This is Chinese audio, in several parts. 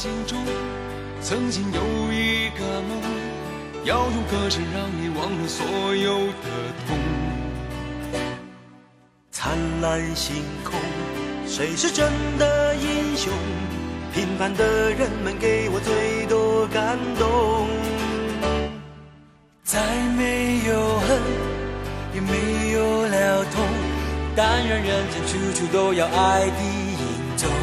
心中曾经有一个梦，要用歌声让你忘了所有的痛。 灿烂星空，谁是真的英雄？平凡的人们给我最多感动。 再没有恨，也没有了痛，但愿人间处处都有爱的影踪。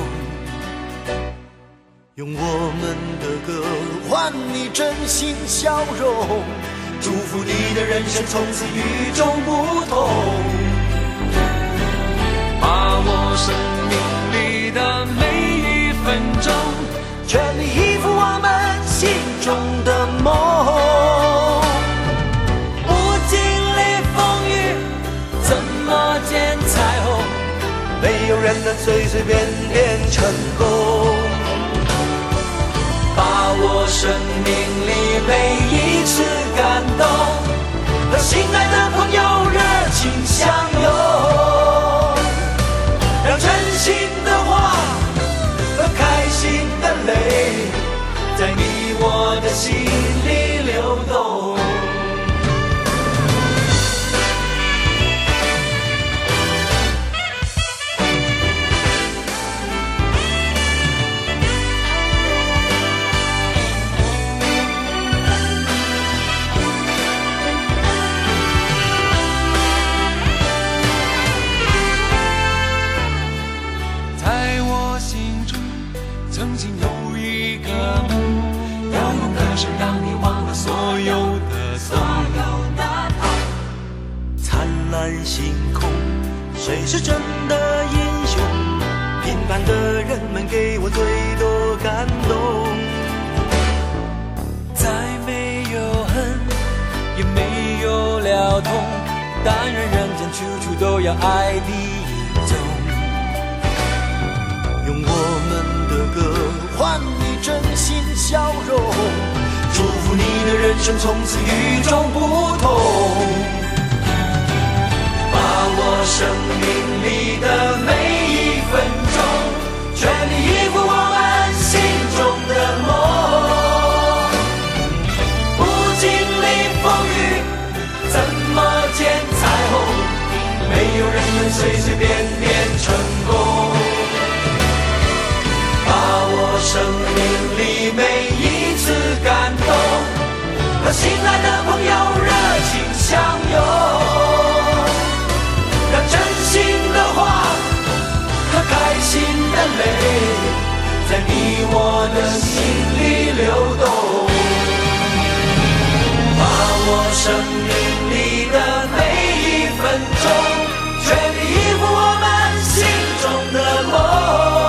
用我们的歌换你真心笑容，祝福你的人生从此与众不同。 把握生命里的每一分钟， 全力以赴我们心中的梦。 不经历风雨，怎么见彩虹？ 没有人能随随便便成功。 把握生命里每一次感动，和心爱的朋友热情相拥，让真心的话和开心的泪，在你我的心里流动。 曾经有一个梦，要用歌声让你忘了所有的痛。 灿烂星空，谁是真的英雄？平凡的人们给我最多感动。 再没有恨，也没有了痛，但愿人间处处都有爱的影踪。 用我们的歌换你真心笑容，祝福你的人生从此与众不同。 把握生命里的每一分钟，全力以赴我们心中的梦。不经历风雨，怎么见彩虹？没有人能随随便便成功。把握生命里每一次感动，和心爱的朋友热情相拥，让真心的话和开心的泪，在你我的心里流动。把握生命里的每一分钟，全力以赴我们心中的梦。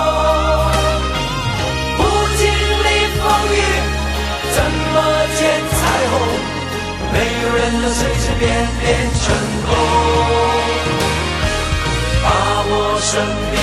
没有人能随随便便成功。把握生命